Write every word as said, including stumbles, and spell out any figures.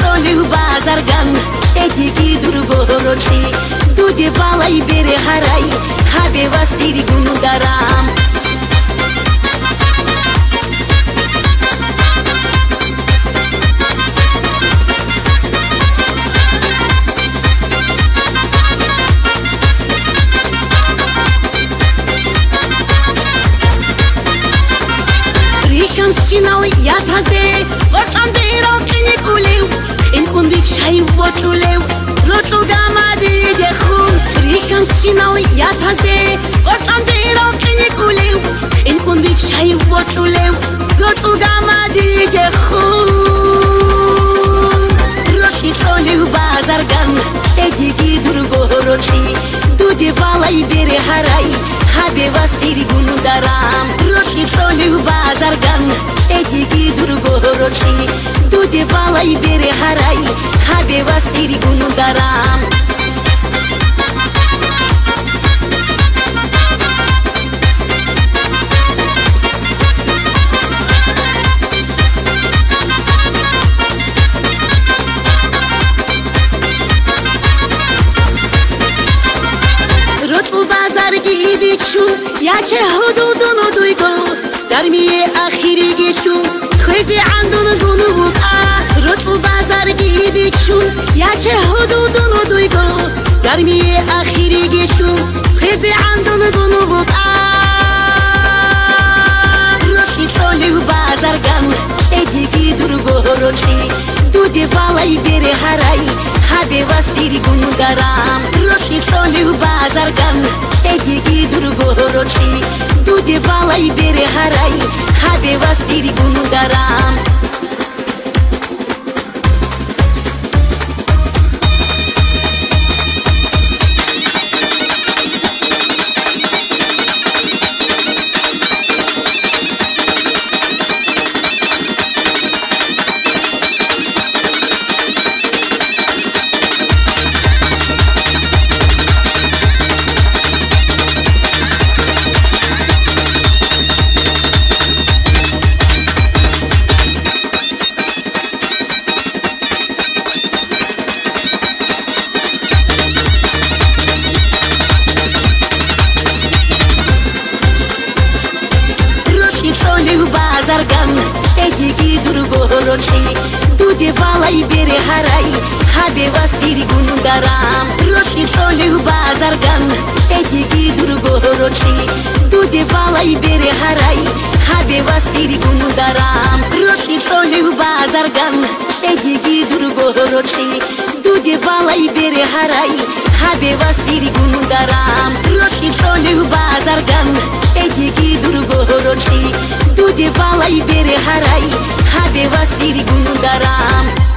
چالو بازرگان ادیگی درگورتی دودی بالای بری هرای هبه وستیری گونو دارم شینال یاز هزه وقتان بیرون کنی کولیو این کندی چای وطلو رطل دامادی دخون ریخان شینال یاز هزه وقتان بیرون کنی کولیو این کندی چای وطلو رطل دامادی دخون روشی چالو بازرگان ادیگی درگورتی دودی بالای بری هرای هبه وستیری گونو دارم روشی چالو بازرگان ادیگی درگورتی دودی بالای بری هرای هبه وستیری گونو دارم یا چه حدودونو دویگو در میه آخری گیشون خوزی عندون گونو بود آه رطل بازرگی بیچون یا چه حدودونو دویگو در میه آخری گیشون خوزی عندون گونو بود آه روشی چالو بازرگان ادیگی درگورتی دودی بالای بری هرای هبه وستیری گونو دارم روشی چالو بازرگان ادیگی درگورتی دودی بالای بری هرای هبه وستیری گونو دارم بازرگان ادیگی درگورتی دودی بالای بری هرای هبه وستیری گونو دارم روشی چالو بازرگان ادیگی درگورتی دودی بالای بری هرای هبه وستیری گونو دارم روشی چالو بازرگان ادیگی درگورتی دودی بالای بری هرای هبه وستیری گونو دارم روشی چالو بازرگان ادیگی درگورتی دودی بالای بری هرای هبه وستیری گونو دارم